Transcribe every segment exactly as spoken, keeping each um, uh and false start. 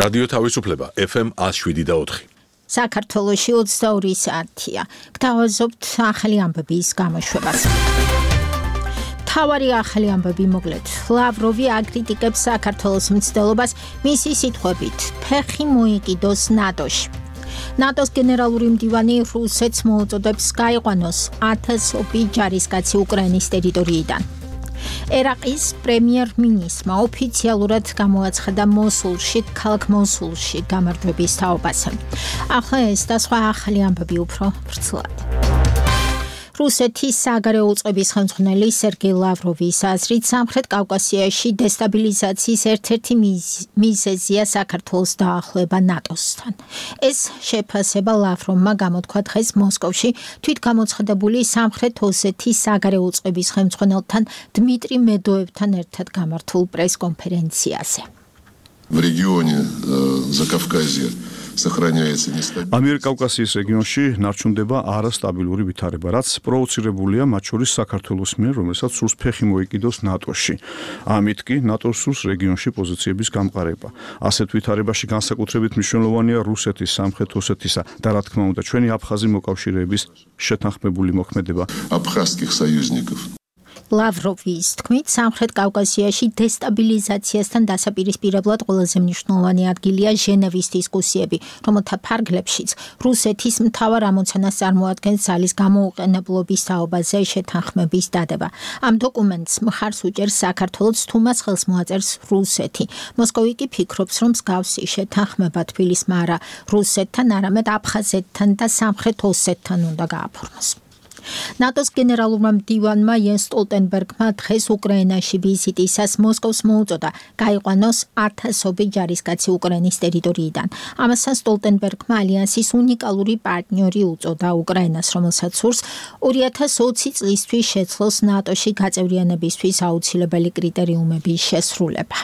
რადიო თავისუფლება ეფ ემ one oh seven და four. საქართველოში ოცდაორი საათია. გთავაზობთ ახალი ამბების გამოშვებას. თავარი ახალი ამბები მოგლეთ. ლავროვი აკრიტიკებს საქართველოს მცდელობას მისი სიტყვებით, ფეხი მოიკიდოს ნატოში. ნატოს გენერალური მდივანი რუსეთს მოუწოდებს გაიყვანოს ათასობით ჯარისკაცი უკრაინის ტერიტორიიდან. ერაყის პრემიერ-მინისტრმა ოფიციალურად გამოაცხადა მოსულში, ქალაქ მოსულში გამარჯვების თაობაზე. ახლა ეს და სხვა ახალი ამბები უფრო ვრცლად. რუსეთის საგარეო უწყების ხელმძღვანელი სერგეი ლავროვის აზრით, სამხრეთ კავკასიაში დესტაბილიზაციის ერთ-ერთი მიზეზია საქართველოს დაახლოება ნატოსთან. ეს შეფასება ლავროვმა გამოთქვა დღეს მოსკოვში თვითგამოცხადებული სამხრეთ ოსეთის საგარეო უწყების ხელმძღვანელთან დმიტრი მედოევთან ერთად გამართულ პრესკონფერენციაზე. В регионе Закавказья сохраняется нестабильность. ამიერკავკასიის რეგიონში ნარჩუნდება არასტაბილური ვითარება, რაც პროვოცირებულია მათ შორის საქართველოს მიერ, რომელსაც სურს ფეხი მოიკიდოს ნატოში. ამით კი ნატოს სურს რეგიონში პოზიციების გამყარება. ასეთ ვითარებაში განსაკუთრებით მნიშვნელოვანია რუსეთის, სამხრეთ ოსეთისა და რა თქმა უნდა ჩვენი აფხაზი მოკავშირეების შეთანხმებული მოქმედება. Абхазских союзников. ლავროვის თქმით, სამხრეთ კავკასიაში დესტაბილიზაციასთან დასაპირისპირებლად ყველაზე მნიშვნელოვანი ადგილია ჟენევის დისკუსიები, რომელთა ფარგლებშიც რუსეთის მთავარ ამოცანას წარმოადგენს ძალის გამოუყენებლობის თაობაზე შეთანხმების დადება. ამ დოკუმენტს მხარს უჭერს საქართველოს, თუმცა ხელს მოაწერს რუსეთი. მოსკოვი კი ფიქრობს, რომ მსგავსი შეთანხმება თბილისმა არა რუსეთთან, არამედ აფხაზეთთან და სამხრეთ ოსეთთან უნდა გააფორმოს. ნატოს გენერალურმა მდივანმა იენს სტოლტენბერგმა დღეს უკრაინაში ვიზიტისას მოსკოვს მოუწოდა გაიყვანოს ათასობით ჯარისკაცი უკრაინის ტერიტორიიდან. ამასთან სტოლტენბერგმა ალიანსის უნიკალური პარტნიორი უწოდა უკრაინას, რომელსაც სურს ორი ათას ოცი წლისთვის შეძლოს ნატოში გაწევრიანებისთვის აუცილებელი კრიტერიუმების შესრულება.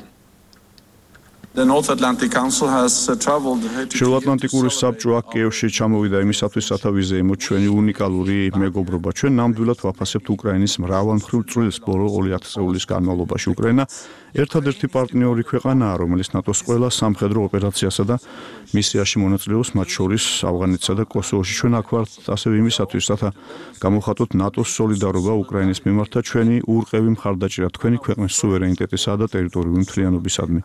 შუაატლანტიკური საბჭო აქ კიევში ჩამოვიდა იმისათვის, სათავეზე ემოჩვენი უნიკალური მეგობრობა. ჩვენ ნამდვილად ვაფასებთ უკრაინის მრავალმხრივ წვლილს ბოლო ორი ათი წლის განმავლობაში. უკრაინა ერთადერთი პარტნიორი ქვეყანაა, რომელიც ნატოს ყველა სამხედრო ოპერაციასა და მისიაში მონაწილეობს, მათ შორის ავღანეთსა და კოსოვოში. ჩვენ აქ ვართ ასევე იმისათვის, რათა გამოხატოთ ნატოს სოლიდარობა უკრაინის მიმართ და ჩვენი ურყევი მხარდაჭერა თქვენი ქვეყნის სუვერენიტეტისა და ტერიტორიული მთლიანობისადმი.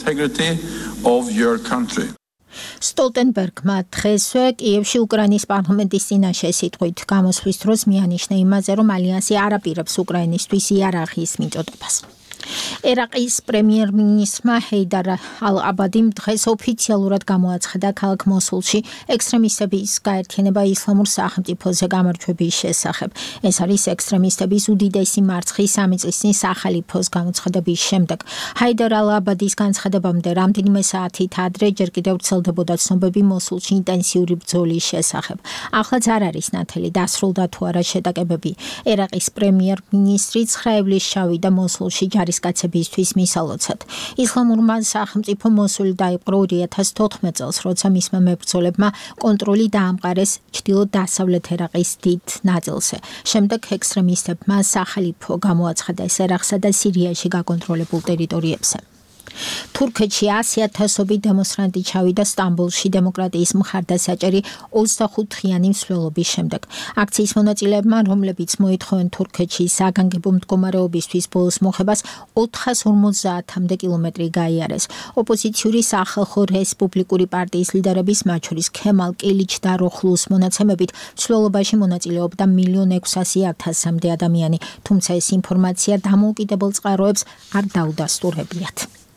Of your country. სტოლტენბერგმა დღესვე კიევში უკრაინის პარლამენტის წინაშე სიტყვით გამოსვლის დროს მიანიშნა იმაზე, რომ ალიანსი არ აპირებს უკრაინისთვის იერარქიის მიწოდებას. ერაყის პრემიერ-მინისტრმა ჰეიდარ ალ-აბადიმ დღეს ოფიციალურად გამოაცხადა ქალაქ მოსულში ექსტრემისტების გაერთიანება ისლამურ სახელმწიფოზე გამარჯვების შესახებ. ეს არის ექსტრემისტების უდიდესი მარცხი სამი წლის წინ სახალიფოს გამოცხადების შემდეგ. ჰეიდარ ალ-აბადის განცხადებამდე რამდენიმე საათით ადრე ჯერ კიდევ ვრცელდებოდა ცნობები მოსულში ინტენსიური ბრძოლის შესახებ. ახლაც არ არის ნათელი დასრულდა თუ არა შეტაკებები. ერაყის პრემიერ-მინისტრი ცხრა ივლისს შავიდა მოსულში ჯარისკაცებისთვის მისალოცად. ისლამურმა სახელმწიფო მოსული დაიპყრო ორი ათას თოთხმეტ წელს, როცა მისმა მებრძოლებმა კონტროლი დაამყარეს ჩრდილო-დასავლეთ ერაყის დიდ ნაწილზე. შემდეგ ექსტრემისტებმა სახალიფო გამოაცხადეს ერაყსა და სირიაში გაკონტროლებულ ტერიტორიებზე. თურქეთში ასი ათასობით დემონსტრანტი ჩავიდა სტამბოლში დემოკრატიის მხარდასაჭერი ოცდახუთი-დღიანი მსვლელობის შემდეგ. აქციის მონაწილეებმა, რომლებიც მოითხოვენ თურქეთში საგანგებო მდგომარეობისთვის ბოლოს მოხებას, ოთხას ორმოცდაათამდე კილომეტრი გაიარეს. ოპოზიციური სახალხო რესპუბლიკური პარტიის ლიდერების, მათ შორის ქემალ კილიჩდაროხლუს მონაცემებით, მსვლელობაში მონაწილეობდა მილიონ ექვსასი ათასამდე ადამიანი, თუმცა ეს ინფორმაცია დამოუკიდებელ წყაროებს არ დაუდასტურებიათ.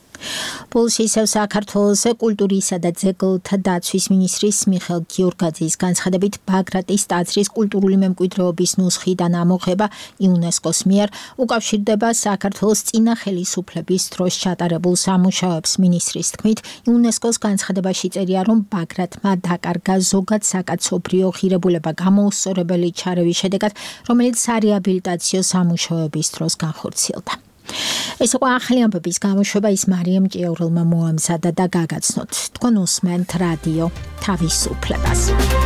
ბოლოს ისევ საქართველოს კულტურისა და ძეგლთა დაცვის მინისტრის მიხეილ გიორგაძის განცხადებით ბაგრატის ტაძრის კულტურული მემკვიდრეობის ნუსხიდან ამოღება იუნესკოს მიერ უკავშირდება საქართველოს წინა ხელისუფლების დროს ჩატარებულ სამუშაოებს. მინისტრის თქმით, იუნესკოს განცხადებაში წერია, რომ ბაგრატმა დაკარგა ზოგად საკაცობრიო ღირებულება გამოუსწორებელი ჩარევის შედეგად, რომელიც სარეაბილიტაციო სამუშაოების დროს განხორციელდა. ეს იყო ახალი ამბების გამოშვება, ის მარიამ ჭიაურელმა მოამზადა და გაგაცნოთ. თქვენ უსმენთ რადიო თავისუფლებას.